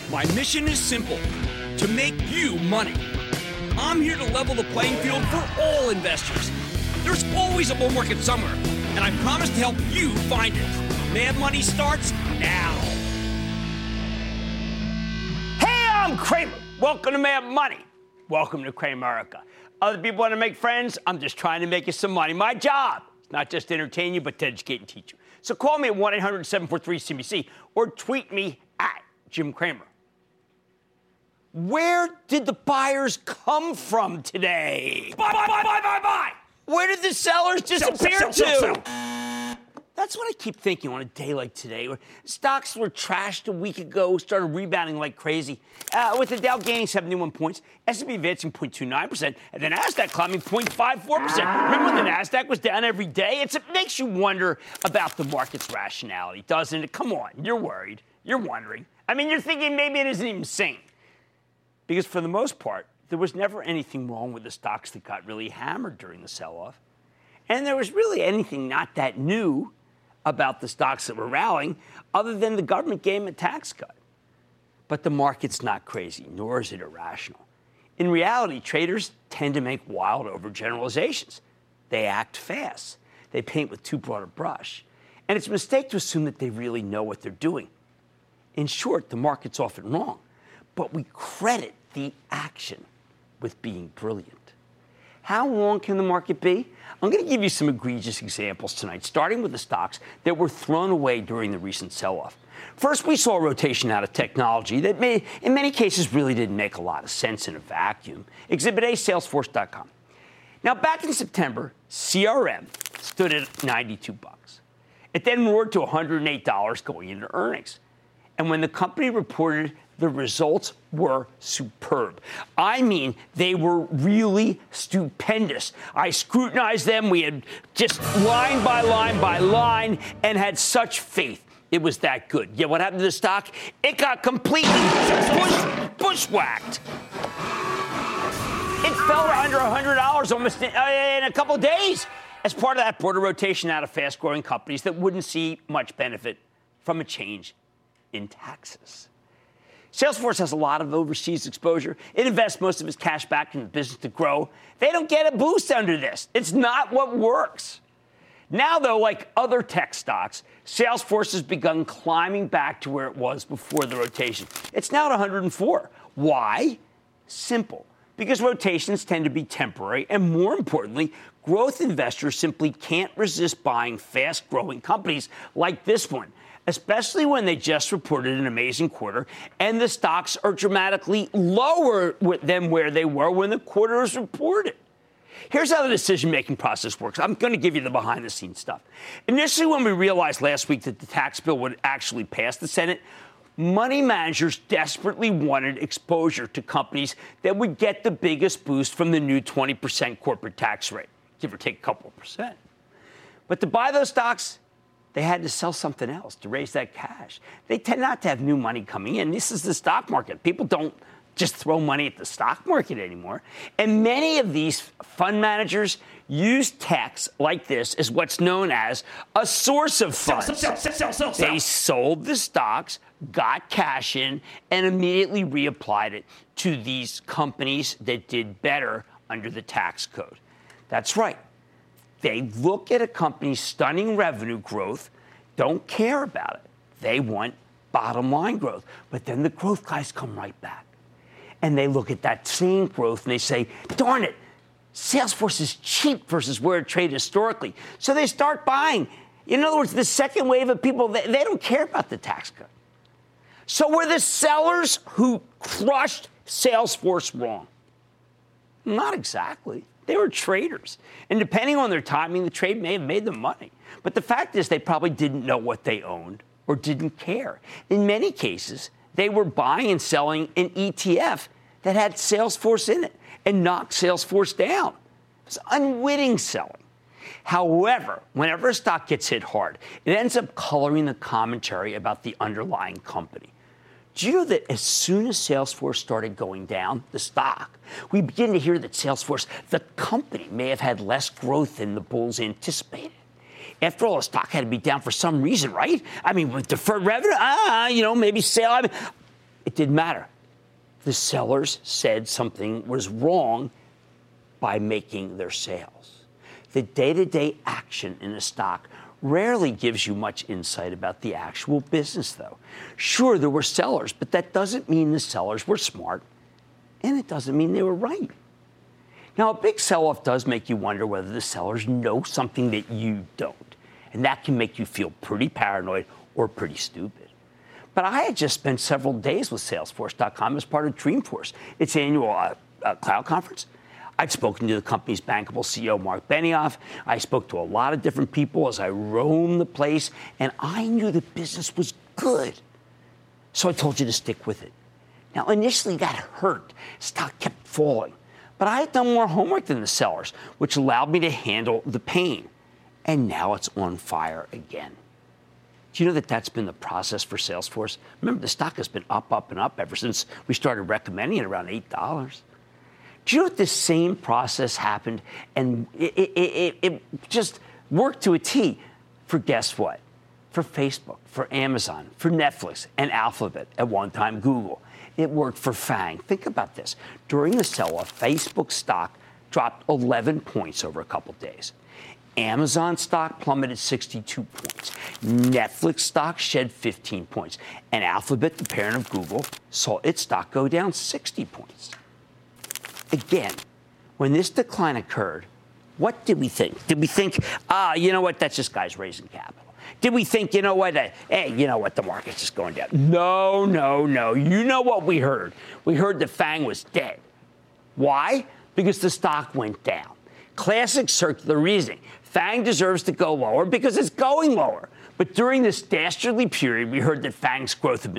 My mission is simple, to make you money. I'm here to level the playing field for all investors. There's always a bull market somewhere, and I promise to help you find it. Mad Money starts now. Hey, I'm Cramer. Welcome to Mad Money. Welcome to Cramerica. Other people want to make friends. I'm just trying to make you some money. My job is not just to entertain you, but to educate and teach you. So call me at 1-800-743-CBC or tweet me at Jim Cramer. Where did the buyers come from today? Buy! Where did the sellers disappear to? That's what I keep thinking on a day like today, where stocks were trashed a week ago, started rebounding like crazy, with the Dow gaining 71 points, S&P advancing 0.29%, and the Nasdaq climbing 0.54%. Remember when the Nasdaq was down every day? It makes you wonder about the market's rationality, doesn't it? Come on, you're worried. You're wondering. I mean, you're thinking maybe it isn't even sane. Because for the most part, there was never anything wrong with the stocks that got really hammered during the sell-off. And there was really anything not that new about the stocks that were rallying, other than the government gave them a tax cut. But the market's not crazy, nor is it irrational. In reality, traders tend to make wild overgeneralizations. They act fast. They paint with too broad a brush. And it's a mistake to assume that they really know what they're doing. In short, the market's often wrong, but we credit the action with being brilliant. How wrong can the market be? I'm going to give you some egregious examples tonight, starting with the stocks that were thrown away during the recent sell-off. First, we saw a rotation out of technology that in many cases really didn't make a lot of sense in a vacuum. Exhibit A, Salesforce.com. Now, back in September, CRM stood at $92. It then roared to $108 going into earnings. And when the company reported, the results were superb. I mean, they were really stupendous. I scrutinized them. We had just line by line by line and had such faith it was that good. Yet what happened to the stock? It got completely bushwhacked. It fell to under $100 almost in a couple of days as part of that broader rotation out of fast-growing companies that wouldn't see much benefit from a change in taxes. Salesforce has a lot of overseas exposure. It invests most of its cash back in the business to grow. They don't get a boost under this. It's not what works. Now, though, like other tech stocks, Salesforce has begun climbing back to where it was before the rotation. It's now at 104. Why? Simple. Because rotations tend to be temporary, and more importantly, growth investors simply can't resist buying fast-growing companies like this one, especially when they just reported an amazing quarter and the stocks are dramatically lower than where they were when the quarter was reported. Here's how the decision-making process works. I'm going to give you the behind-the-scenes stuff. Initially, when we realized last week that the tax bill would actually pass the Senate, money managers desperately wanted exposure to companies that would get the biggest boost from the new 20% corporate tax rate, give or take a couple of percent. But to buy those stocks, they had to sell something else to raise that cash. They tend not to have new money coming in. This is the stock market. People don't just throw money at the stock market anymore. And many of these fund managers use tax like this as what's known as a source of funds. Sell. They sold the stocks, got cash in, and immediately reapplied it to these companies that did better under the tax code. That's right. They look at a company's stunning revenue growth, don't care about it. They want bottom line growth. But then the growth guys come right back. And they look at that same growth and they say, darn it, Salesforce is cheap versus where it traded historically. So they start buying. In other words, the second wave of people, they don't care about the tax cut. So were the sellers who crushed Salesforce wrong? Not exactly. They were traders. And depending on their timing, the trade may have made them money. But the fact is they probably didn't know what they owned or didn't care. In many cases, they were buying and selling an ETF that had Salesforce in it and knocked Salesforce down. It was unwitting selling. However, whenever a stock gets hit hard, it ends up coloring the commentary about the underlying company. Do you know that as soon as Salesforce started going down, the stock, we begin to hear that Salesforce, the company, may have had less growth than the bulls anticipated? After all, the stock had to be down for some reason, right? I mean, with deferred revenue, maybe sale. It didn't matter. The sellers said something was wrong by making their sales. The day-to-day action in a stock rarely gives you much insight about the actual business, though. Sure, there were sellers, but that doesn't mean the sellers were smart, and it doesn't mean they were right. Now, a big sell-off does make you wonder whether the sellers know something that you don't, and that can make you feel pretty paranoid or pretty stupid. But I had just spent several days with Salesforce.com as part of Dreamforce, its annual cloud conference. I'd spoken to the company's bankable CEO, Mark Benioff. I spoke to a lot of different people as I roamed the place, and I knew the business was good. So I told you to stick with it. Now, initially that hurt. Stock kept falling. But I had done more homework than the sellers, which allowed me to handle the pain. And now it's on fire again. Do you know that that's been the process for Salesforce? Remember, the stock has been up, and up ever since we started recommending it around $8. Do you know that this same process happened, and it just worked to a T for guess what? For Facebook, for Amazon, for Netflix, and Alphabet, at one time Google. It worked for FANG. Think about this. During the sell-off, Facebook stock dropped 11 points over a couple days. Amazon stock plummeted 62 points. Netflix stock shed 15 points. And Alphabet, the parent of Google, saw its stock go down 60 points. Again, when this decline occurred, what did we think? Did we think, you know what, that's just guys raising capital? Did we think, you know what, hey, you know what, the market's just going down? No. You know what we heard? We heard that FANG was dead. Why? Because the stock went down. Classic circular reasoning. FANG deserves to go lower because it's going lower. But during this dastardly period, we heard that Facebook's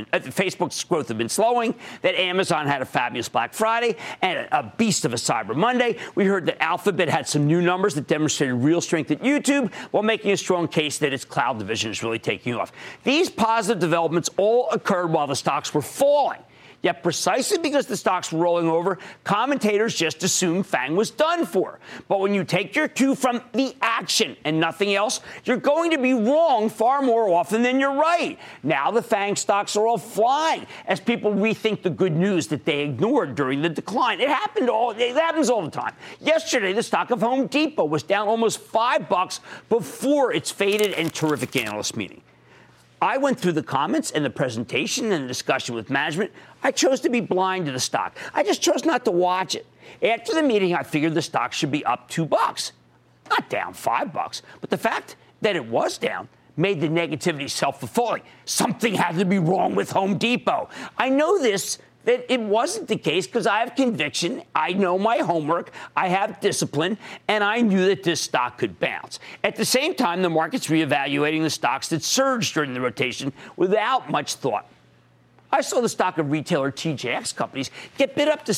growth had been slowing, that Amazon had a fabulous Black Friday and a beast of a Cyber Monday. We heard that Alphabet had some new numbers that demonstrated real strength at YouTube, while making a strong case that its cloud division is really taking off. These positive developments all occurred while the stocks were falling. Yet precisely because the stocks were rolling over, commentators just assumed FANG was done for. But when you take your cue from the action and nothing else, you're going to be wrong far more often than you're right. Now the FANG stocks are all flying as people rethink the good news that they ignored during the decline. It happens all the time. Yesterday, the stock of Home Depot was down almost $5 before its faded and terrific analyst meeting. I went through the comments and the presentation and the discussion with management. I chose to be blind to the stock. I just chose not to watch it. After the meeting, I figured the stock should be up $2, not down $5. But the fact that it was down made the negativity self-fulfilling. Something had to be wrong with Home Depot. I know that it wasn't the case because I have conviction, I know my homework, I have discipline, and I knew that this stock could bounce. At the same time, the market's reevaluating the stocks that surged during the rotation without much thought. I saw the stock of retailer TJX companies get bid up to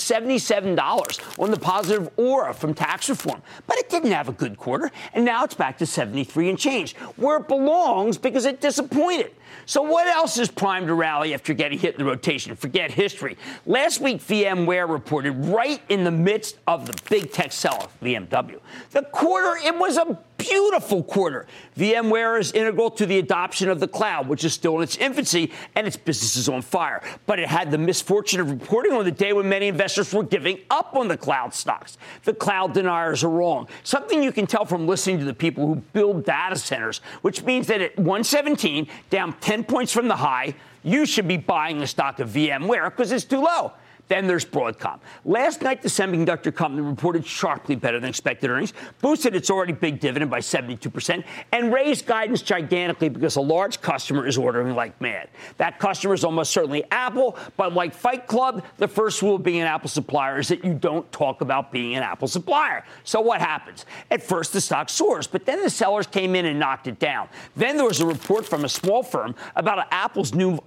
$77 on the positive aura from tax reform. But it didn't have a good quarter, and now it's back to 73 and change, where it belongs because it disappointed. So what else is primed to rally after getting hit in the rotation? Forget history. Last week, VMware reported right in the midst of the big tech sell-off, VMW. The quarter, it was a beautiful quarter. VMware is integral to the adoption of the cloud, which is still in its infancy, and its business is on fire. But it had the misfortune of reporting on the day when many investors were giving up on the cloud stocks. The cloud deniers are wrong. Something you can tell from listening to the people who build data centers, which means that at 117, down 10 points from the high, you should be buying the stock of VMware because it's too low. Then there's Broadcom. Last night, the semiconductor company reported sharply better than expected earnings, boosted its already big dividend by 72%, and raised guidance gigantically because a large customer is ordering like mad. That customer is almost certainly Apple, but like Fight Club, the first rule of being an Apple supplier is that you don't talk about being an Apple supplier. So what happens? At first, the stock soars, but then the sellers came in and knocked it down. Then there was a report from a small firm about Apple's new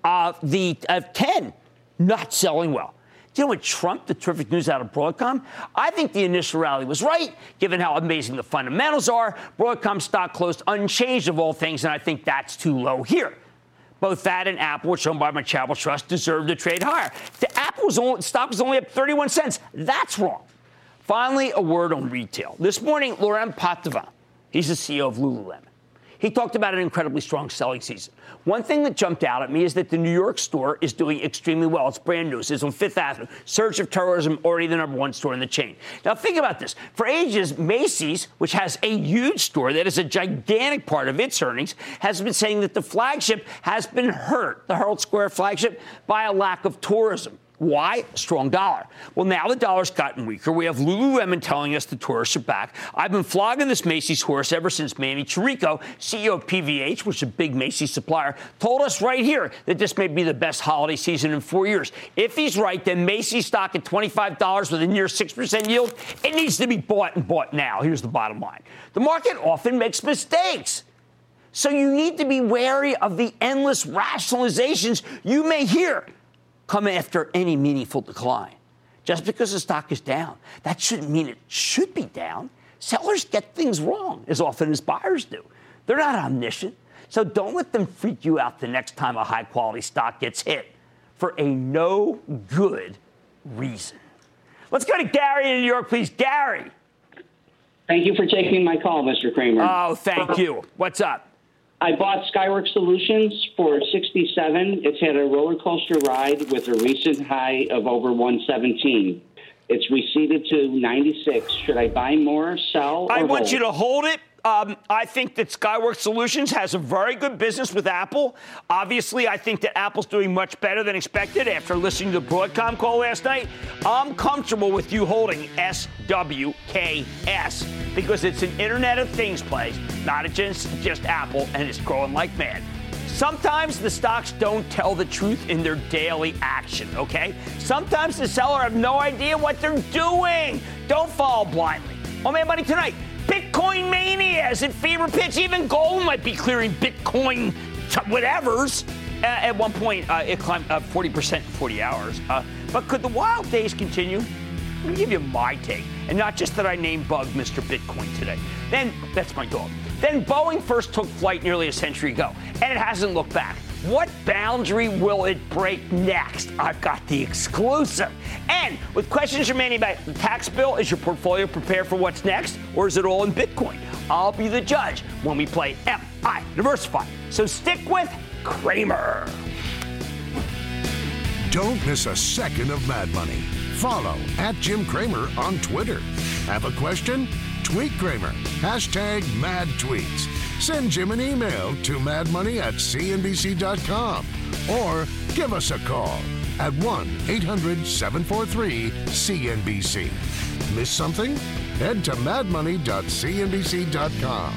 V10 not selling well. You know what trumped the terrific news out of Broadcom? I think the initial rally was right, given how amazing the fundamentals are. Broadcom stock closed unchanged of all things, and I think that's too low here. Both that and Apple, which owned by my Charitable Trust, deserve to trade higher. The stock was only up 31 cents. That's wrong. Finally, a word on retail. This morning, Laurent Poitevin, he's the CEO of Lululemon. He talked about an incredibly strong selling season. One thing that jumped out at me is that the New York store is doing extremely well. It's brand new. It's on Fifth Avenue. Surge of tourism, already the number one store in the chain. Now, think about this. For ages, Macy's, which has a huge store that is a gigantic part of its earnings, has been saying that the flagship has been hurt, the Herald Square flagship, by a lack of tourism. Why? Strong dollar. Well, now the dollar's gotten weaker. We have Lululemon telling us the tourists are back. I've been flogging this Macy's horse ever since Manny Chirico, CEO of PVH, which is a big Macy's supplier, told us right here that this may be the best holiday season in 4 years. If he's right, then Macy's stock at $25 with a near 6% yield, it needs to be bought and bought now. Here's the bottom line. The market often makes mistakes. So you need to be wary of the endless rationalizations you may hear come after any meaningful decline. Just because the stock is down, that shouldn't mean it should be down. Sellers get things wrong as often as buyers do. They're not omniscient, so don't let them freak you out the next time a high-quality stock gets hit for a no good reason. Let's go to Gary in New York, please. Gary. Thank you for taking my call, Mr. Cramer. Oh, thank you. What's up? I bought Skyworks Solutions for $67. It's had a roller coaster ride with a recent high of over 117. It's receded to 96. Should I buy more, sell, or I want hold? you to hold it. I think that Skyworks Solutions has a very good business with Apple. Obviously, I think that Apple's doing much better than expected after listening to the Broadcom call last night. I'm comfortable with you holding SWKS because it's an Internet of Things play, not just Apple, and it's growing like mad. Sometimes the stocks don't tell the truth in their daily action, okay? Sometimes the seller have no idea what they're doing. Don't follow blindly. On Mad Money tonight, Bitcoin mania is at fever pitch. Even gold might be clearing Bitcoin whatevers. At one point, it climbed 40% in 40 hours. But could the wild days continue? Let me give you my take, and not just that I named Bug Mr. Bitcoin today. Then, that's my dog. Then Boeing first took flight nearly a century ago, and it hasn't looked back. What boundary will it break next? I've got the exclusive. And with questions remaining about the tax bill, is your portfolio prepared for what's next, or is it all in Bitcoin? I'll be the judge when we play MI Diversify. So stick with Cramer. Don't miss a second of Mad Money. Follow @Jim Cramer on Twitter. Have a question? Tweet Cramer. #MadTweets. Send Jim an email to madmoney@cnbc.com or give us a call at 1-800-743-CNBC. Miss something? Head to madmoney.cnbc.com.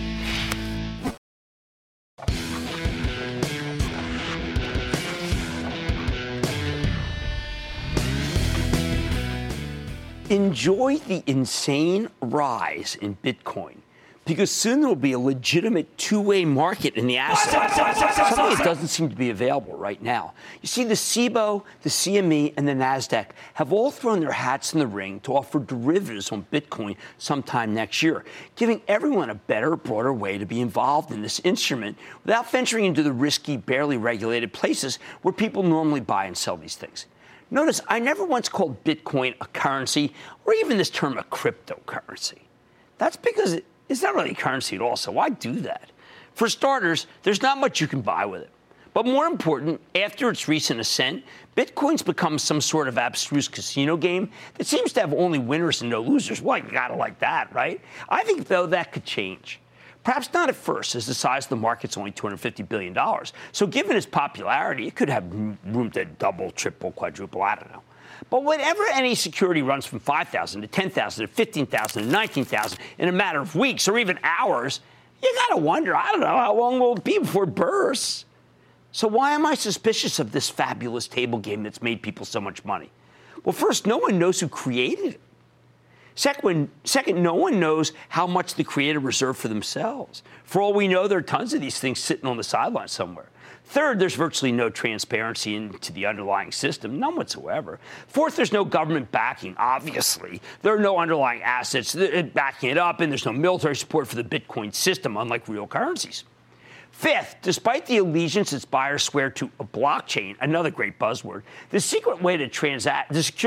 Enjoy the insane rise in Bitcoin, because soon there will be a legitimate two-way market in the asset. Something that doesn't seem to be available right now. You see, the CBOE, the CME, and the NASDAQ have all thrown their hats in the ring to offer derivatives on Bitcoin sometime next year, giving everyone a better, broader way to be involved in this instrument without venturing into the risky, barely regulated places where people normally buy and sell these things. Notice, I never once called Bitcoin a currency or even this term a cryptocurrency. That's because it's not really a currency at all, so why do that? For starters, there's not much you can buy with it. But more important, after its recent ascent, Bitcoin's become some sort of abstruse casino game that seems to have only winners and no losers. Well, you gotta like that, right? I think, though, that could change. Perhaps not at first, as the size of the market's only $250 billion. So given its popularity, it could have room to double, triple, quadruple, I don't know. But whenever any security runs from 5,000 to 10,000 to 15,000 to 19,000 in a matter of weeks or even hours, you got to wonder, I don't know, how long will it be before it bursts? So why am I suspicious of this fabulous table game that's made people so much money? Well, first, no one knows who created it. Second, no one knows how much the creator reserved for themselves. For all we know, there are tons of these things sitting on the sidelines somewhere. Third, there's virtually no transparency into the underlying system, none whatsoever. Fourth, there's no government backing, obviously. There are no underlying assets backing it up, and there's no military support for the Bitcoin system, unlike real currencies. Fifth, despite the allegiance its buyers swear to a blockchain, another great buzzword, the secure way to transact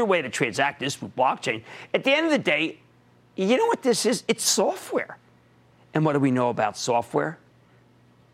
is with blockchain. At the end of the day, you know what this is? It's software. And what do we know about software?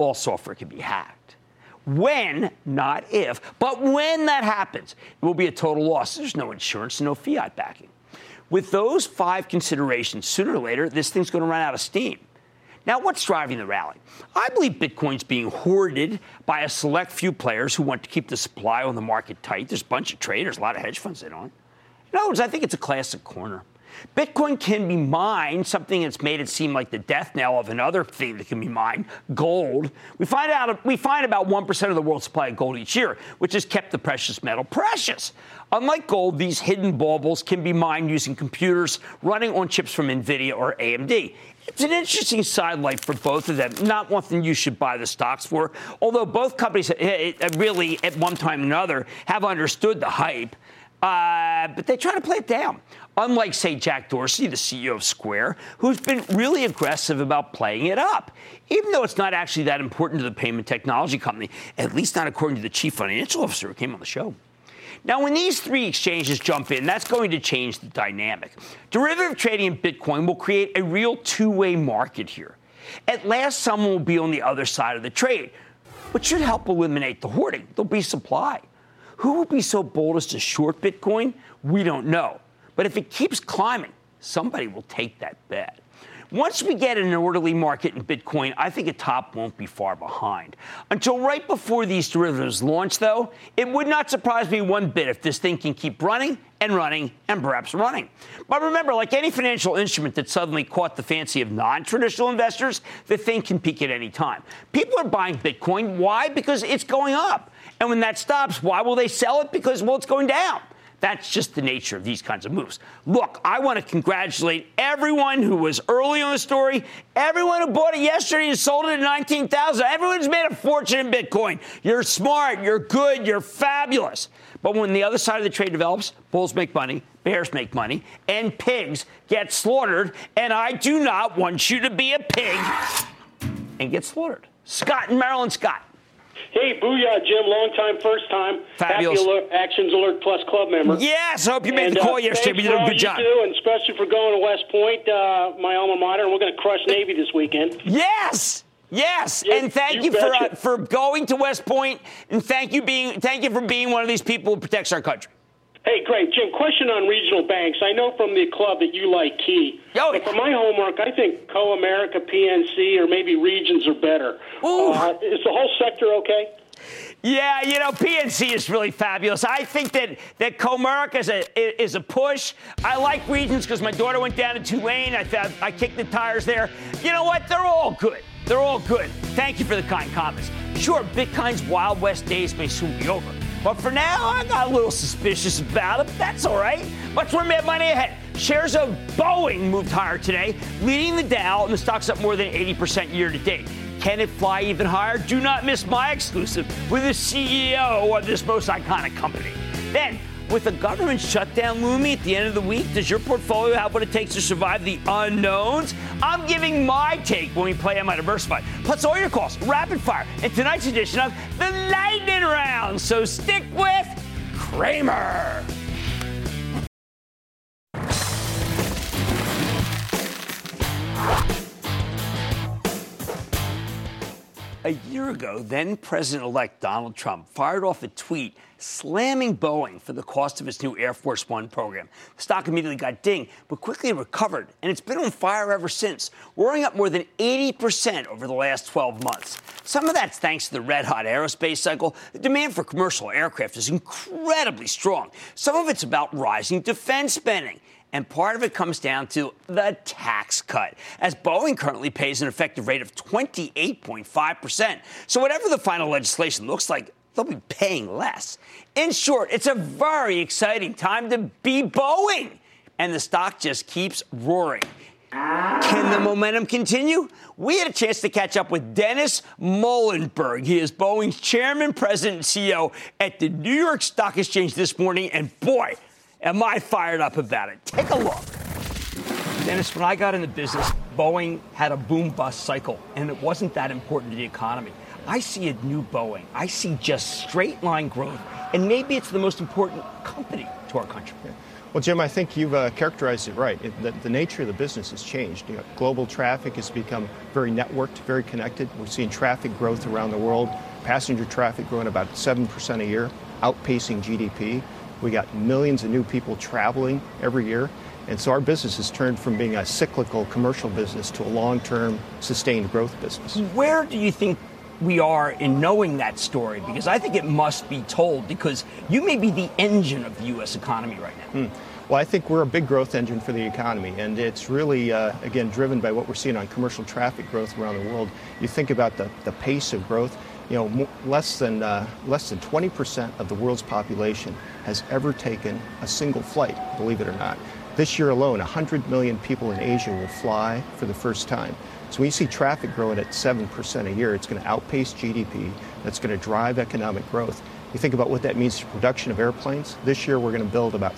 all software can be hacked. When, not if, but when that happens, it will be a total loss. There's no insurance and no fiat backing. With those 5 considerations, sooner or later, this thing's going to run out of steam. Now, what's driving the rally? I believe Bitcoin's being hoarded by a select few players who want to keep the supply on the market tight. There's a bunch of traders, a lot of hedge funds in on it. In other words, I think it's a classic corner. Bitcoin can be mined, something that's made it seem like the death knell of another thing that can be mined, gold. We find about 1% of the world's supply of gold each year, which has kept the precious metal precious. Unlike gold, these hidden baubles can be mined using computers running on chips from NVIDIA or AMD. It's an interesting sidelight for both of them, not one thing you should buy the stocks for, although both companies really, at one time or another, have understood the hype. But they try to play it down. Unlike, say, Jack Dorsey, the CEO of Square, who's been really aggressive about playing it up, even though it's not actually that important to the payment technology company, at least not according to the chief financial officer who came on the show. Now, when these 3 exchanges jump in, that's going to change the dynamic. Derivative trading in Bitcoin will create a real two-way market here. At last, someone will be on the other side of the trade, which should help eliminate the hoarding. There'll be supply. Who will be so bold as to short Bitcoin? We don't know. But if it keeps climbing, somebody will take that bet. Once we get an orderly market in Bitcoin, I think a top won't be far behind. Until right before these derivatives launch, though, it would not surprise me one bit if this thing can keep running and running and perhaps running. But remember, like any financial instrument that suddenly caught the fancy of non-traditional investors, the thing can peak at any time. People are buying Bitcoin. Why? Because it's going up. And when that stops, why will they sell it? Because, well, it's going down. That's just the nature of these kinds of moves. Look, I want to congratulate everyone who was early on the story, everyone who bought it yesterday and sold it at 19,000. Everyone's made a fortune in Bitcoin. You're smart, you're good, you're fabulous. But when the other side of the trade develops, bulls make money, bears make money, and pigs get slaughtered. And I do not want you to be a pig and get slaughtered. Scott in Maryland. Scott. Hey, booyah, Jim. Long time, first time. Fabulous. Happy alert, Actions Alert Plus Club member. Yes, I hope you made the call yesterday. We did a good job. And especially for going to West Point, my alma mater, and we're going to crush Navy this weekend. Yes. Yes, yeah, and thank you for going to West Point, and thank you for being one of these people who protects our country. Hey, great. Jim, question on regional banks. I know from the club that you like Key. Oh, but for my homework, I think Co-America, PNC, or maybe Regions are better. Is the whole sector okay? Yeah, PNC is really fabulous. I think that Comerica is a push. I like Regions because my daughter went down to Tulane. I kicked the tires there. You know what? They're all good. They're all good. Thank you for the kind comments. Sure, Bitcoin's Wild West days may soon be over. But for now, I got a little suspicious about it. That's all right. Much more Mad Money ahead. Shares of Boeing moved higher today, leading the Dow, and the stock's up more than 80% year to date. Can it fly even higher? Do not miss my exclusive with the CEO of this most iconic company. Then, with the government shutdown looming at the end of the week, does your portfolio have what it takes to survive the unknowns? I'm giving my take when we play Am I Diversified. Plus all your calls, rapid fire, in tonight's edition of the Lightning Round. So stick with Cramer. A year ago, then President-elect Donald Trump fired off a tweet slamming Boeing for the cost of its new Air Force One program. The stock immediately got dinged, but quickly recovered, and it's been on fire ever since, roaring up more than 80% over the last 12 months. Some of that's thanks to the red-hot aerospace cycle. The demand for commercial aircraft is incredibly strong. Some of it's about rising defense spending. And part of it comes down to the tax cut, as Boeing currently pays an effective rate of 28.5%. So whatever the final legislation looks like, they'll be paying less. In short, it's a very exciting time to be Boeing. And the stock just keeps roaring. Can the momentum continue? We had a chance to catch up with Dennis Muilenburg. He is Boeing's chairman, president, and CEO at the New York Stock Exchange this morning. And boy, am I fired up about it. Take a look. Dennis, when I got in the business, Boeing had a boom-bust cycle, and it wasn't that important to the economy. I see a new Boeing. I see just straight-line growth, and maybe it's the most important company to our country. Well, Jim, I think you've characterized it right. The nature of the business has changed. Global traffic has become very networked, very connected. We're seeing traffic growth around the world, passenger traffic growing about 7% a year, outpacing GDP. We got millions of new people traveling every year. And so our business has turned from being a cyclical commercial business to a long-term sustained growth business. Where do you think we are in knowing that story? Because I think it must be told, because you may be the engine of the U.S. economy right now. Well, I think we're a big growth engine for the economy, and it's really, again, driven by what we're seeing on commercial traffic growth around the world. You think about the pace of growth. Less than 20% of the world's population has ever taken a single flight, believe it or not. This year alone, 100 million people in Asia will fly for the first time. So when you see traffic growing at 7% a year, it's going to outpace GDP. That's going to drive economic growth. You think about what that means to production of airplanes. This year, we're going to build about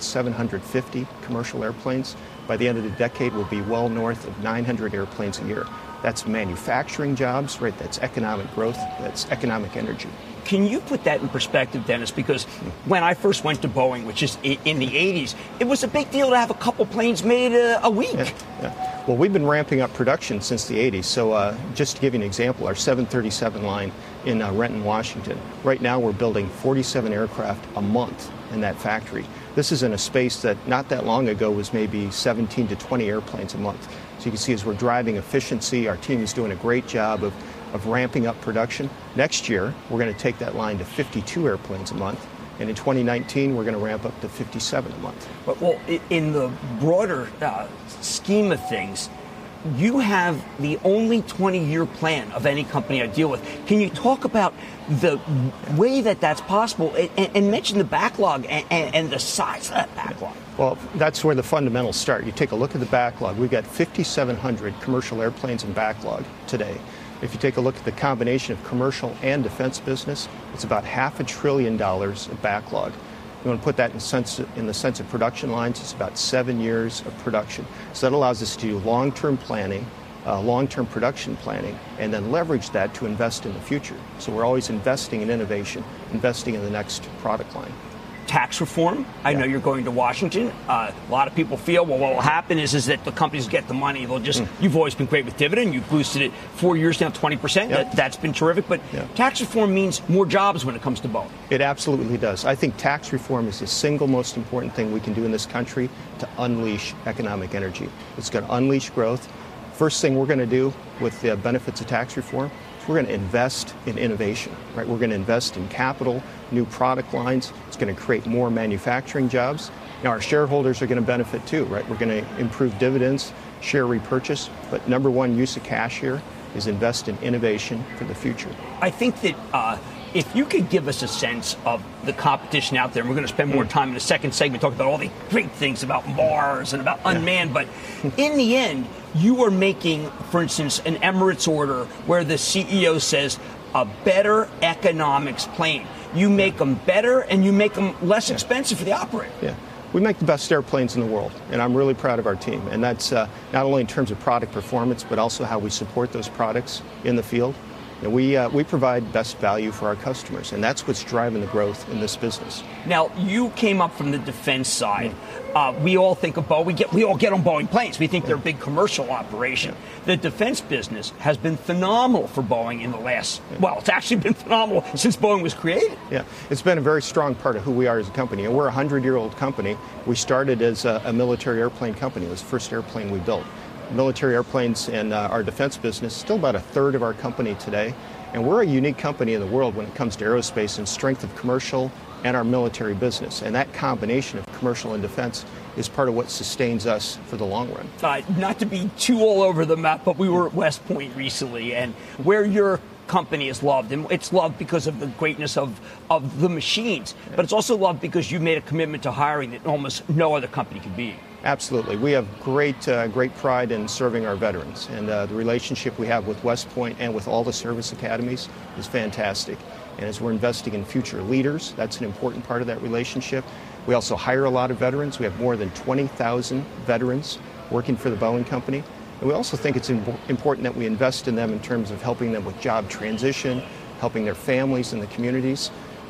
750 commercial airplanes. By the end of the decade, we'll be well north of 900 airplanes a year. That's manufacturing jobs, right? That's economic growth. That's economic energy. Can you put that in perspective, Dennis? Because when I first went to Boeing, which is in the 80s, it was a big deal to have a couple planes made a week. Yeah. Well, we've been ramping up production since the 80s. So just to give you an example, our 737 line in Renton, Washington, right now we're building 47 aircraft a month in that factory. This is in a space that not that long ago was maybe 17 to 20 airplanes a month. So you can see as we're driving efficiency, our team is doing a great job of ramping up production. Next year, we're going to take that line to 52 airplanes a month. And in 2019, we're going to ramp up to 57 a month. Well, in the broader scheme of things, you have the only 20-year plan of any company I deal with. Can you talk about the way that that's possible and mention the backlog and the size of that backlog? Well, that's where the fundamentals start. You take a look at the backlog. We've got 5,700 commercial airplanes in backlog today. If you take a look at the combination of commercial and defense business, it's about $500 billion of backlog. You want to put that in the sense of production lines, it's about 7 years of production. So that allows us to do long-term planning, long-term production planning, and then leverage that to invest in the future. So we're always investing in innovation, investing in the next product line. Tax reform. I know you're going to Washington. A lot of people feel, well, what will happen is that the companies get the money. They'll just, you've always been great with dividend. You've boosted it 4 years now, 20%. Yep. That's been terrific. But tax reform means more jobs when it comes to Boeing. It absolutely does. I think tax reform is the single most important thing we can do in this country to unleash economic energy. It's going to unleash growth. First thing we're going to do with the benefits of tax reform, we're going to invest in innovation, right? We're going to invest in capital, new product lines. It's going to create more manufacturing jobs. Now, our shareholders are going to benefit too, right? We're going to improve dividends, share repurchase, but number one use of cash here is invest in innovation for the future. I think that if you could give us a sense of the competition out there, and we're going to spend more time in the second segment talking about all the great things about Mars and about unmanned, but in the end, you are making, for instance, an Emirates order where the CEO says a better economics plane. You make them better and you make them less expensive for the operator. Yeah. We make the best airplanes in the world, and I'm really proud of our team. And that's not only in terms of product performance, but also how we support those products in the field. And we provide best value for our customers, and that's what's driving the growth in this business. Now, you came up from the defense side. We all think of Boeing. We all get on Boeing planes. We think they're a big commercial operation. The defense business has been phenomenal for Boeing in the last, well, it's actually been phenomenal since Boeing was created. Yeah, it's been a very strong part of who we are as a company. And we're a 100-year-old company. We started as a military airplane company. It was the first airplane we built. Military airplanes and our defense business, still about a third of our company today. And we're a unique company in the world when it comes to aerospace and strength of commercial and our military business. And that combination of commercial and defense is part of what sustains us for the long run. Not to be too all over the map, but we were at West Point recently, and where your company is loved, and it's loved because of the greatness of the machines, but it's also loved because you made a commitment to hiring that almost no other company could be. Absolutely. We have great pride in serving our veterans, and the relationship we have with West Point and with all the service academies is fantastic. And as we're investing in future leaders, that's an important part of that relationship. We also hire a lot of veterans. We have more than 20,000 veterans working for the Boeing Company. And we also think it's important that we invest in them in terms of helping them with job transition, helping their families and the communities.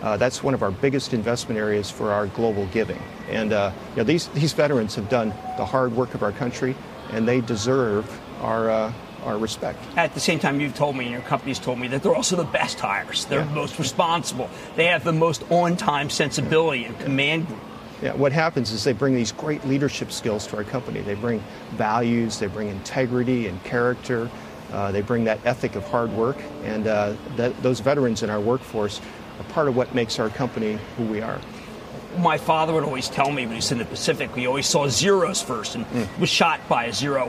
That's one of our biggest investment areas for our global giving. And these veterans have done the hard work of our country, and they deserve our respect. At the same time, you've told me, and your company's told me, that they're also the best hires. They're the most responsible. They have the most on-time sensibility and command group. Yeah, what happens is they bring these great leadership skills to our company. They bring values, they bring integrity and character, they bring that ethic of hard work, and those veterans in our workforce are part of what makes our company who we are. My father would always tell me when he was in the Pacific, we always saw zeros first, and was shot by a zero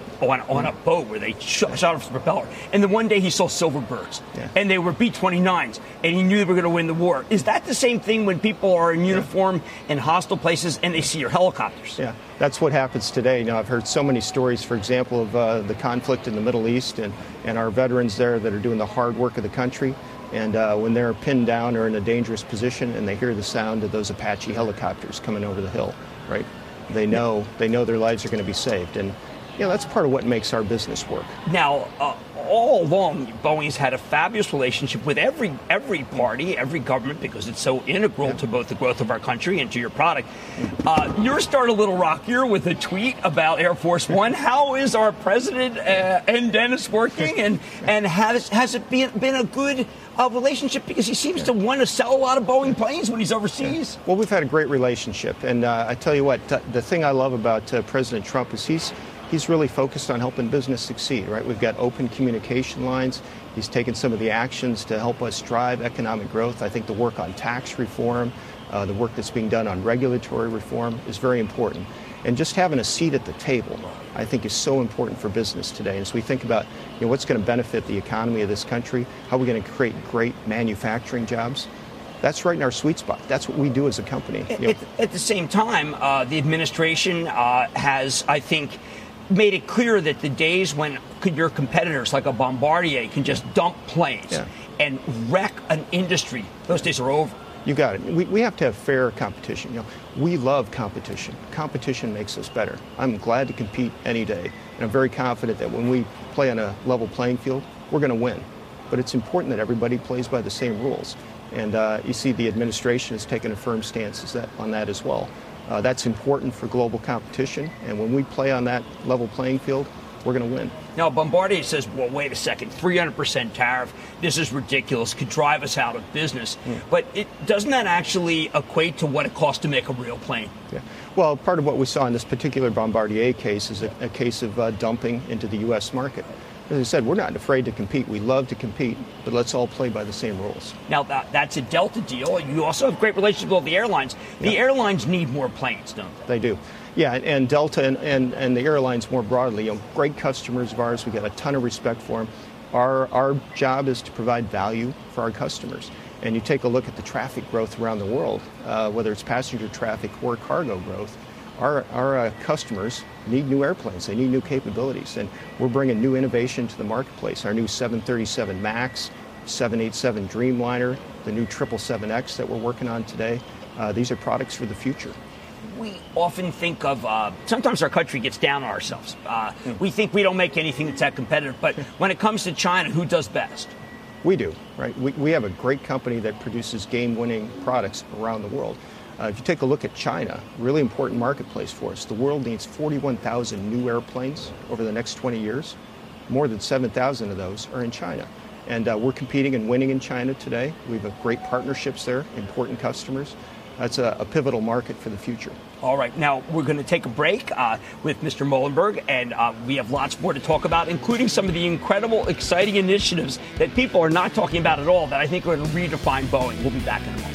on a boat where they shot off the propeller. And then one day he saw Silverbirds, and they were B-29s, and he knew they were going to win the war. Is that the same thing when people are in uniform in hostile places and they see your helicopters? Yeah, that's what happens today. I've heard so many stories, for example, of the conflict in the Middle East and our veterans there that are doing the hard work of the country. And when they're pinned down or in a dangerous position and they hear the sound of those Apache helicopters coming over the hill, right? They know their lives are going to be saved. And that's part of what makes our business work. Now, all along, Boeing's had a fabulous relationship with every party, every government, because it's so integral to both the growth of our country and to your product. Yours started a little rockier with a tweet about Air Force One. How is our president and Dennis working? And has it been a good relationship? Because he seems to want to sell a lot of Boeing planes when he's overseas. Well, we've had a great relationship. And I tell you what, the thing I love about President Trump is he's really focused on helping business succeed, right? We've got open communication lines. He's taken some of the actions to help us drive economic growth. I think the work on tax reform, the work that's being done on regulatory reform is very important. And just having a seat at the table, I think, is so important for business today. As we think about what's going to benefit the economy of this country, how are we going to create great manufacturing jobs, that's right in our sweet spot. That's what we do as a company. At the same time, the administration has, I think, made it clear that the days when your competitors like a Bombardier can just dump planes and wreck an industry, those days are over. You got it. We have to have fair competition. We love competition. Competition makes us better. I'm glad to compete any day, and I'm very confident that when we play on a level playing field, we're going to win. But it's important that everybody plays by the same rules. And you see the administration has taken a firm stance on that as well. That's important for global competition, and when we play on that level playing field, we're going to win. Now, Bombardier says, well, wait a second, 300% tariff, this is ridiculous, could drive us out of business. But doesn't that actually equate to what it costs to make a real plane? Yeah. Well, part of what we saw in this particular Bombardier case is a case of dumping into the U.S. market. As I said, we're not afraid to compete. We love to compete, but let's all play by the same rules. Now, that's a Delta deal. You also have great relationships with the airlines. The airlines need more planes, don't they? They do. Yeah, and Delta and the airlines more broadly, great customers of ours. We've got a ton of respect for them. Our job is to provide value for our customers. And you take a look at the traffic growth around the world, whether it's passenger traffic or cargo growth, our customers need new airplanes. They need new capabilities, and we're bringing new innovation to the marketplace. Our new 737 MAX, 787 Dreamliner, the new 777X that we're working on today. These are products for the future. We often think of, sometimes our country gets down on ourselves. We think we don't make anything that's that competitive, but when it comes to China, who does best? We do, right? We have a great company that produces game-winning products around the world. If you take a look at China, really important marketplace for us. The world needs 41,000 new airplanes over the next 20 years. More than 7,000 of those are in China. And we're competing and winning in China today. We have great partnerships there, important customers. That's a pivotal market for the future. All right. Now, we're going to take a break with Mr. Moellenberg, and we have lots more to talk about, including some of the incredible, exciting initiatives that people are not talking about at all that I think are going to redefine Boeing. We'll be back in a moment.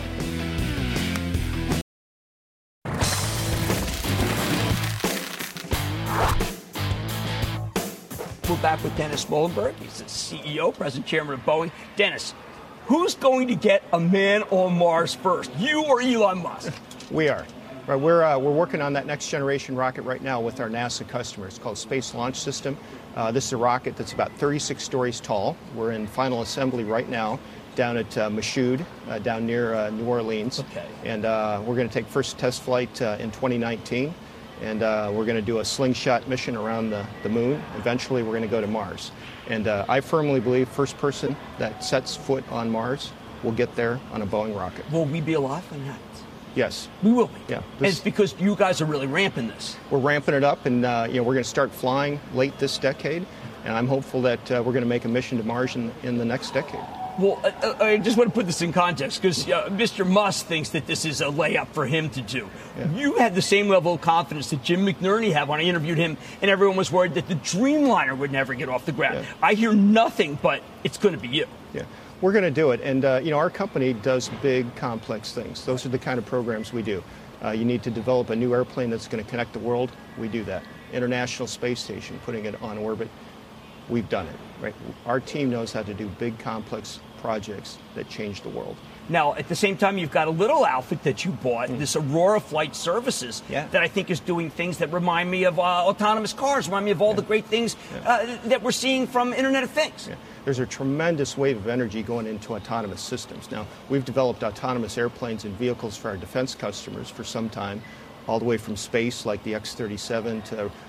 We're back with Dennis Moellenberg. He's the CEO, President Chairman of Boeing. Dennis, who's going to get a man on Mars first, you or Elon Musk? We are. Right, we're working on that next generation rocket right now with our NASA customers. It's called Space Launch System. This is a rocket that's about 36 stories tall. We're in final assembly right now down at Michoud, down near New Orleans. Okay. And we're going to take first test flight in 2019. And we're going to do a slingshot mission around the moon. Eventually, we're going to go to Mars. And I firmly believe first person that sets foot on Mars we'll get there on a Boeing rocket. Will we be alive when that? Yes. We will be. Yeah. And it's because you guys are really ramping this. We're ramping it up, and we're going to start flying late this decade, and I'm hopeful that we're going to make a mission to Mars in the next decade. Well, I just want to put this in context because Mr. Musk thinks that this is a layup for him to do. Yeah. You had the same level of confidence that Jim McNerney had when I interviewed him, and everyone was worried that the Dreamliner would never get off the ground. Yeah. I hear nothing, but it's going to be you. Yeah. We're going to do it, and our company does big, complex things. Those are the kind of programs we do. You need to develop a new airplane that's going to connect the world. We do that. International Space Station, putting it on orbit. We've done it. Right? Our team knows how to do big, complex projects that change the world. Now, at the same time, you've got a little outfit that you bought, this Aurora Flight Services, that I think is doing things that remind me of autonomous cars, remind me of all the great things that we're seeing from Internet of Things. Yeah. There's a tremendous wave of energy going into autonomous systems. Now, we've developed autonomous airplanes and vehicles for our defense customers for some time, all the way from space, like the X-37,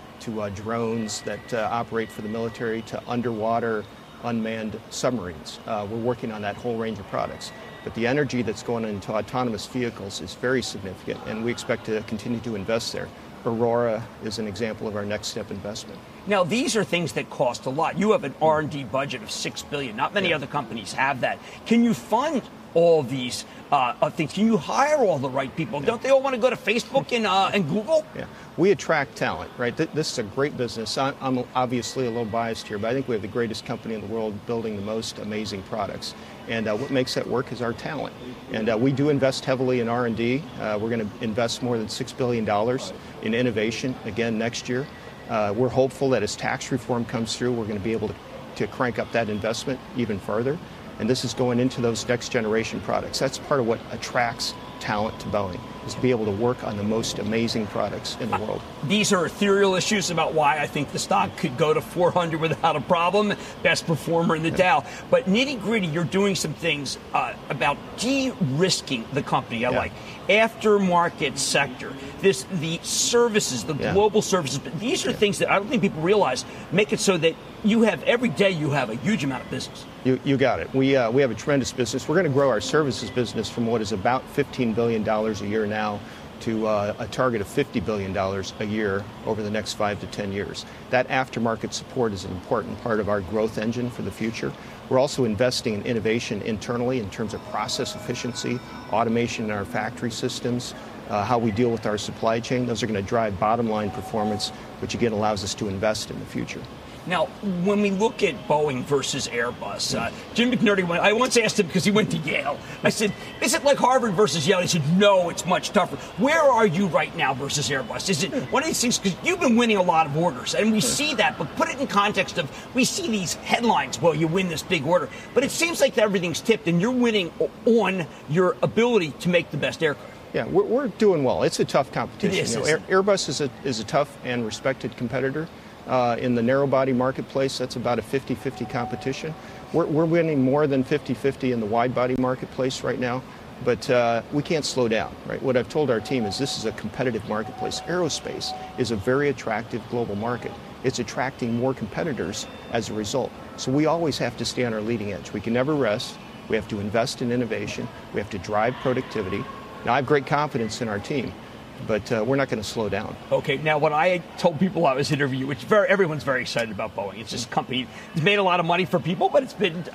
to drones that operate for the military, to underwater unmanned submarines. We're working on that whole range of products. But the energy that's going into autonomous vehicles is very significant, and we expect to continue to invest there. Aurora is an example of our next step investment. Now, these are things that cost a lot. You have an R&D budget of $6 billion. Not many other companies have that. Can you fund all these things? Can you hire all the right people? Don't they all want to go to Facebook and Google? Yeah, we attract talent, right? This is a great business. I'm obviously a little biased here, but I think we have the greatest company in the world building the most amazing products. And what makes that work is our talent. And we do invest heavily in R&D. We're going to invest more than $6 billion in innovation again next year. We're hopeful that as tax reform comes through, we're going to be able to crank up that investment even further. And this is going into those next generation products. That's part of what attracts talent to Boeing, is to be able to work on the most amazing products in the world. These are ethereal issues about why I think the stock could go to 400 without a problem, best performer in the Dow. But nitty gritty, you're doing some things about de-risking the company. I like aftermarket sector, the services, the global services. But these are things that I don't think people realize make it so that you have every day you have a huge amount of business. You got it. We have a tremendous business. We're going to grow our services business from what is about $15 billion a year now to a target of $50 billion a year over the next 5 to 10 years. That aftermarket support is an important part of our growth engine for the future. We're also investing in innovation internally in terms of process efficiency, automation in our factory systems, how we deal with our supply chain. Those are going to drive bottom line performance, which again allows us to invest in the future. Now, when we look at Boeing versus Airbus, Jim McNerney, I once asked him, because he went to Yale, I said, is it like Harvard versus Yale? He said, no, it's much tougher. Where are you right now versus Airbus? Is it one of these things, because you've been winning a lot of orders, and we see that, but put it in context of, we see these headlines, well, you win this big order, but it seems like everything's tipped, and you're winning on your ability to make the best aircraft. Yeah, we're doing well. It's a tough competition. It is, Airbus is a tough and respected competitor. In the narrow-body marketplace, that's about a 50-50 competition. We're winning more than 50-50 in the wide-body marketplace right now, but we can't slow down, right? What I've told our team is this is a competitive marketplace. Aerospace is a very attractive global market. It's attracting more competitors as a result. So we always have to stay on our leading edge. We can never rest. We have to invest in innovation. We have to drive productivity. Now, I have great confidence in our team, but we're not going to slow down. Okay, now when I told people I was interviewing, which everyone's very excited about Boeing. It's just a company that's made a lot of money for people, but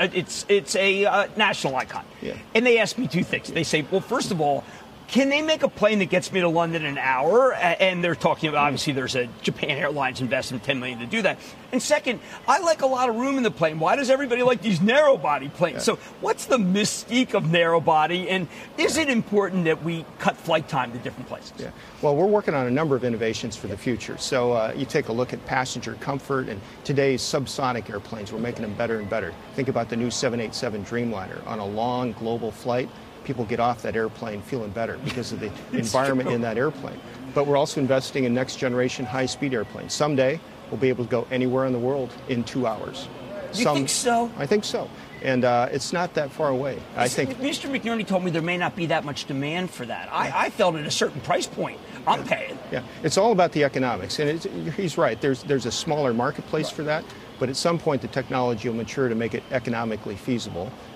it's a national icon. Yeah. And they asked me two things. They say, well, first of all, can they make a plane that gets me to London in an hour? And they're talking about, obviously, there's a Japan Airlines investment, $10 million to do that. And second, I like a lot of room in the plane. Why does everybody like these narrow-body planes? Yeah. So what's the mystique of narrow-body? And is it important that we cut flight time to different places? Yeah. Well, we're working on a number of innovations for the future. So you take a look at passenger comfort and today's subsonic airplanes. We're making them better and better. Think about the new 787 Dreamliner. On a long global flight, people get off that airplane feeling better because of the environment in that airplane. But we're also investing in next generation high-speed airplanes. Someday, we'll be able to go anywhere in the world in 2 hours. You think so? I think so. And it's not that far away. I think Mr. McNerney told me there may not be that much demand for that. I felt at a certain price point, I'm paying. Yeah, it's all about the economics. And he's right. There's a smaller marketplace for that. But at some point, the technology will mature to make it economically feasible.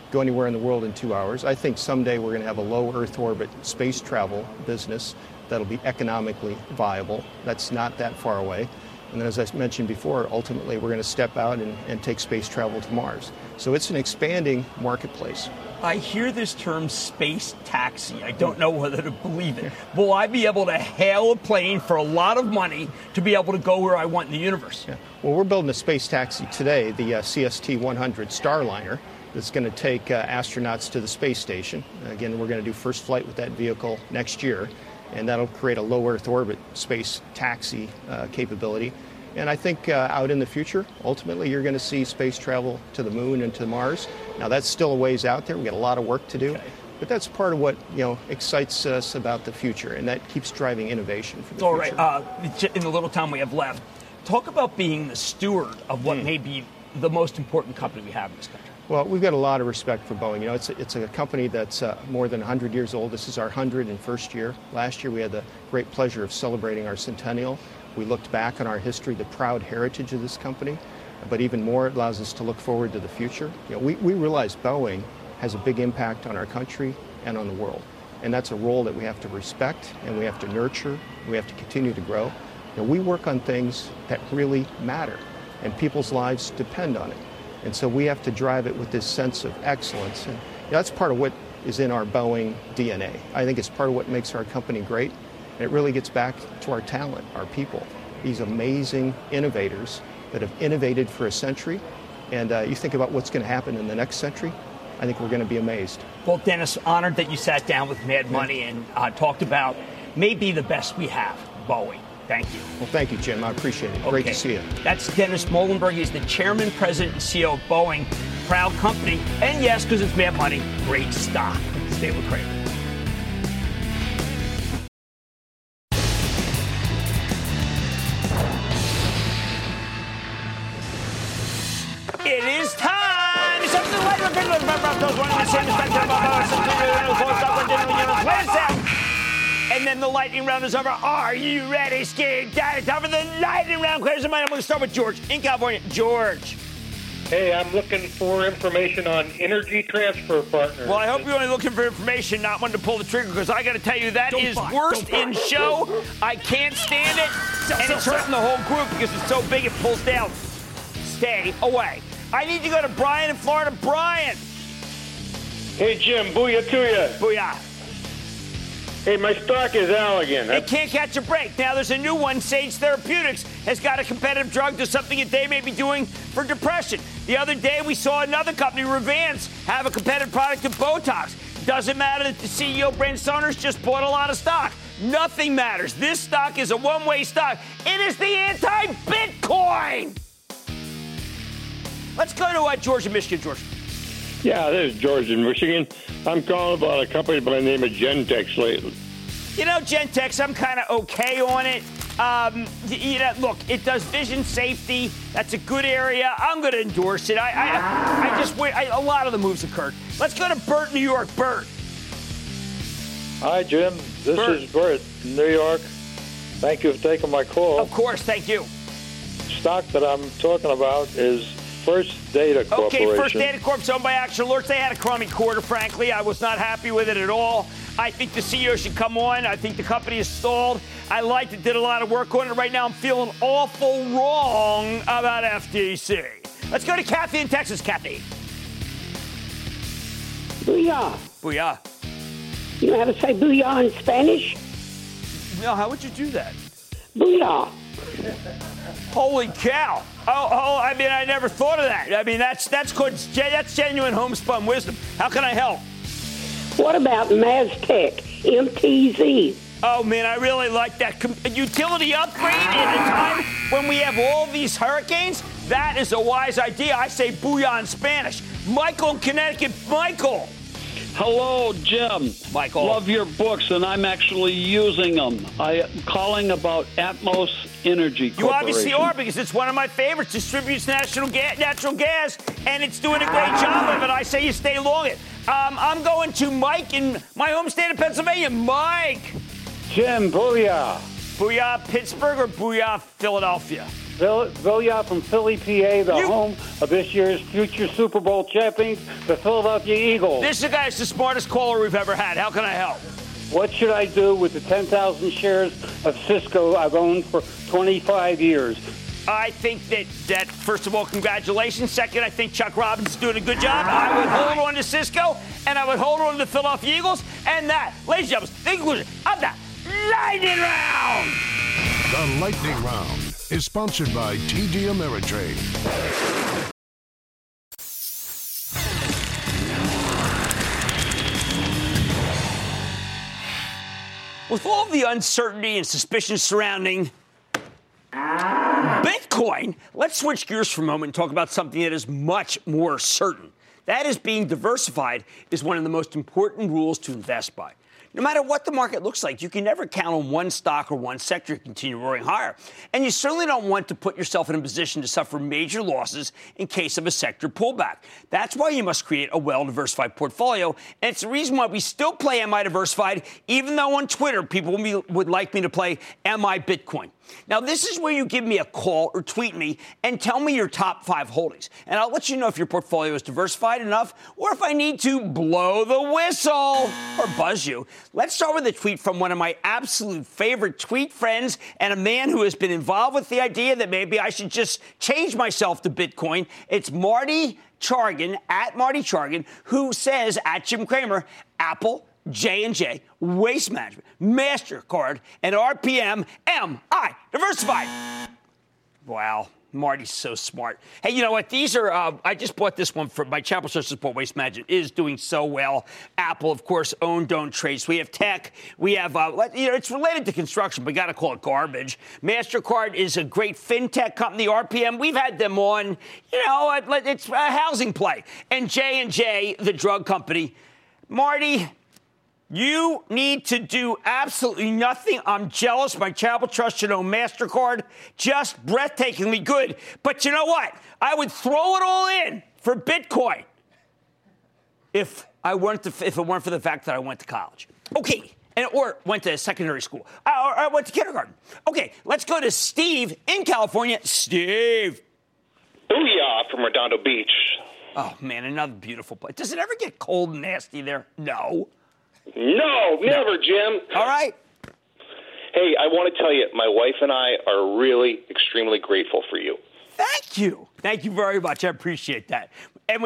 go anywhere in the world in 2 hours. I think someday we're going to have a low Earth orbit space travel business that'll be economically viable. That's not that far away. And then, as I mentioned before, ultimately we're going to step out and take space travel to Mars. So it's an expanding marketplace. I hear this term space taxi. I don't know whether to believe it. Will I be able to hail a plane for a lot of money to be able to go where I want in the universe? Yeah. Well, we're building a space taxi today, the CST-100 Starliner, that's going to take astronauts to the space station. Again, we're going to do first flight with that vehicle next year, and that'll create a low Earth orbit space taxi capability. And I think out in the future, ultimately, you're going to see space travel to the moon and to Mars. Now, that's still a ways out there. We've got a lot of work to do. Okay. But that's part of what excites us about the future, and that keeps driving innovation for the future. All right. In the little time we have left, talk about being the steward of what may be the most important company we have in this country. Well, we've got a lot of respect for Boeing. It's a company that's more than 100 years old. This is our 101st year. Last year, we had the great pleasure of celebrating our centennial. We looked back on our history, the proud heritage of this company, but even more, it allows us to look forward to the future. We realize Boeing has a big impact on our country and on the world, and that's a role that we have to respect and we have to nurture. We have to continue to grow. We work on things that really matter, and people's lives depend on it, and so we have to drive it with this sense of excellence, and that's part of what is in our Boeing DNA. I think it's part of what makes our company great. And it really gets back to our talent, our people, these amazing innovators that have innovated for a century. And you think about what's going to happen in the next century, I think we're going to be amazed. Well, Dennis, honored that you sat down with Mad Money and talked about maybe the best we have, Boeing. Thank you. Well, thank you, Jim. I appreciate it. Great to see you. That's Dennis Muilenburg. He's the chairman, president, and CEO of Boeing. Proud company. And yes, because it's Mad Money, great stock. Stay with Kramer. It is time. It's up to the light. And then the lightning round is over. Are you ready, Ski Daddy? Time for the lightning round. I'm going to start with George in California. George. Hey, I'm looking for information on Energy Transfer Partners. Well, I hope you're only looking for information, not one to pull the trigger, because I got to tell you, that is worst in show. I can't stand it, and it's hurting the whole group because it's so big it pulls down. Stay away. I need to go to Brian in Florida. Brian. Hey, Jim. Booyah to you. Booyah. Hey, my stock is Allergan. It can't catch a break. Now there's a new one. Sage Therapeutics has got a competitive drug to something that they may be doing for depression. The other day we saw another company, Revance, have a competitive product of Botox. Doesn't matter that the CEO, Brent Saunders, just bought a lot of stock. Nothing matters. This stock is a one-way stock. It is the anti-Bitcoin. Let's go to George in Michigan. George. Yeah, this is George in Michigan. I'm calling about a company by the name of Gentex lately. Gentex, I'm kind of okay on it. Look, it does vision safety. That's a good area. I'm going to endorse it. A lot of the moves occurred. Let's go to Bert, New York. Bert. Hi, Jim. This is Bert in New York. Thank you for taking my call. Of course, thank you. Stock that I'm talking about is First Data Corporation. Okay, First Data Corp's owned by Action Alerts. They had a crummy quarter, frankly. I was not happy with it at all. I think the CEO should come on. I think the company is stalled. I liked it, did a lot of work on it. Right now, I'm feeling awful wrong about FTC. Let's go to Kathy in Texas. Kathy. Booyah. Booyah. You know how to say booyah in Spanish? No, how would you do that? Booyah. Holy cow. I never thought of that. That's genuine homespun wisdom. How can I help? What about Maztec, MTZ? Oh, man, I really like that. Utility upgrade at a time when we have all these hurricanes? That is a wise idea. I say booyah in Spanish. Michael in Connecticut. Michael. Hello, Jim. Michael. Love your books, and I'm actually using them. I'm calling about Atmos Energy Corporation. You obviously are, because it's one of my favorites. Distributes natural gas, and it's doing a great job of it. I say you stay long it. I'm going to Mike in my home state of Pennsylvania. Mike. Jim, booyah. Booyah Pittsburgh or booyah Philadelphia? Booyah from Philly, PA, the home of this year's future Super Bowl champions, the Philadelphia Eagles. This guy is the smartest caller we've ever had. How can I help? What should I do with the 10,000 shares of Cisco I've owned for 25 years? I think that first of all, congratulations. Second, I think Chuck Robbins is doing a good job. I would hold on to Cisco, and I would hold on to the Philadelphia Eagles. And that, ladies and gentlemen, the conclusion of the Lightning Round. The Lightning Round is sponsored by TD Ameritrade. With all the uncertainty and suspicion surrounding Bitcoin, let's switch gears for a moment and talk about something that is much more certain. That is, being diversified is one of the most important rules to invest by. No matter what the market looks like, you can never count on one stock or one sector to continue roaring higher. And you certainly don't want to put yourself in a position to suffer major losses in case of a sector pullback. That's why you must create a well-diversified portfolio. And it's the reason why we still play MI Diversified, even though on Twitter people would like me to play MI Bitcoin. Now, this is where you give me a call or tweet me and tell me your top 5 holdings. And I'll let you know if your portfolio is diversified enough or if I need to blow the whistle or buzz you. Let's start with a tweet from one of my absolute favorite tweet friends and a man who has been involved with the idea that maybe I should just change myself to Bitcoin. It's Marty Chargan, at Marty Chargan, who says, at Jim Cramer, Apple, J&J, Waste Management, MasterCard, and RPM, MI Diversified. Wow, Marty's so smart. Hey, you know what? These are, I just bought this one for my Chapel Social Support. Waste Management is doing so well. Apple, of course, own, don't trace. We have tech. We have, it's related to construction, but got to call it garbage. MasterCard is a great fintech company. RPM, we've had them on, it's a housing play. And J&J, the drug company. Marty, you need to do absolutely nothing. I'm jealous. My Chapel Trust should own MasterCard. Just breathtakingly good. But you know what? I would throw it all in for Bitcoin if it weren't for the fact that I went to college. Okay. Or went to secondary school. Or I went to kindergarten. Okay, let's go to Steve in California. Steve. Booyah from Redondo Beach. Oh, man, another beautiful place. Does it ever get cold and nasty there? No. No, never, Jim. All right. Hey, I want to tell you, my wife and I are really extremely grateful for you. Thank you. Thank you very much. I appreciate that. And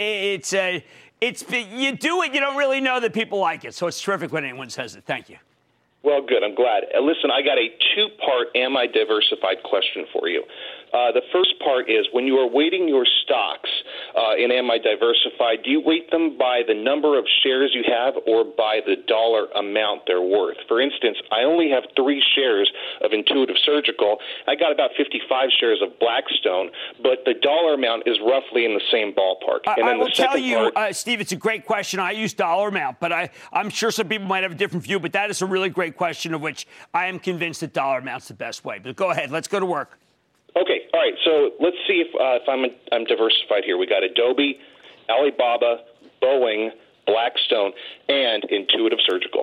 you do it, you don't really know that people like it. So it's terrific when anyone says it. Thank you. Well, good. I'm glad. Listen, I got a 2-part Am I Diversified question for you. The first part is, when you are weighting your stocks in Am I Diversified, do you weight them by the number of shares you have or by the dollar amount they're worth? For instance, I only have 3 shares of Intuitive Surgical. I got about 55 shares of Blackstone, but the dollar amount is roughly in the same ballpark. And then I will tell you, Steve, it's a great question. I use dollar amount, but I'm sure some people might have a different view, but that is a really great question of which I am convinced that dollar amount's the best way. But go ahead. Let's go to work. Okay. All right. So let's see if I'm diversified here. We got Adobe, Alibaba, Boeing, Blackstone, and Intuitive Surgical.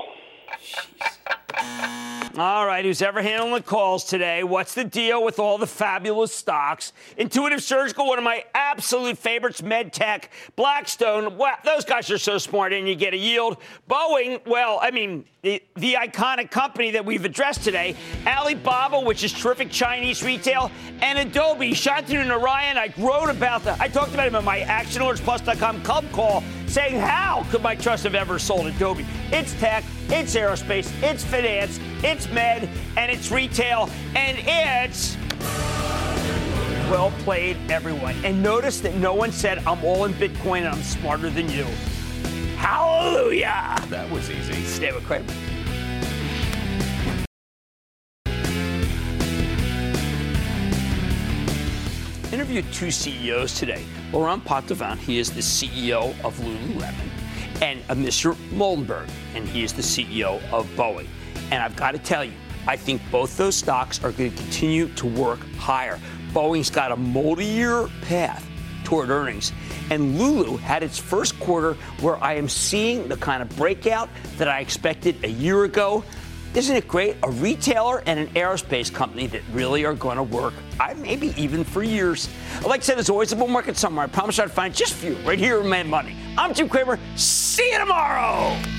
All right, who's ever handling the calls today? What's the deal with all the fabulous stocks? Intuitive Surgical, one of my absolute favorites, MedTech. Blackstone, wow, those guys are so smart, and you get a yield. Boeing, well, I mean, the iconic company that we've addressed today. Alibaba, which is terrific Chinese retail. And Adobe, Shantanu Narayan, I talked about him in my ActionAlertsPlus.com club call, saying, how could my trust have ever sold Adobe? It's tech, it's aerospace, it's finance, it's med, and it's retail, and it's well played, everyone. And notice that no one said, I'm all in Bitcoin and I'm smarter than you. Hallelujah! That was easy. Stay with Kramer. Interviewed 2 CEOs today. Laurent Poitevin, he is the CEO of Lululemon, and Mr. Moldenberg, and he is the CEO of Boeing. And I've got to tell you, I think both those stocks are going to continue to work higher. Boeing's got a multi-year path toward earnings. And Lulu had its first quarter where I am seeing the kind of breakout that I expected a year ago. Isn't it great? A retailer and an aerospace company that really are going to work, maybe even for years. Like I said, there's always a bull market somewhere. I promise I'd find just for you right here in Mad Money. I'm Jim Cramer. See you tomorrow.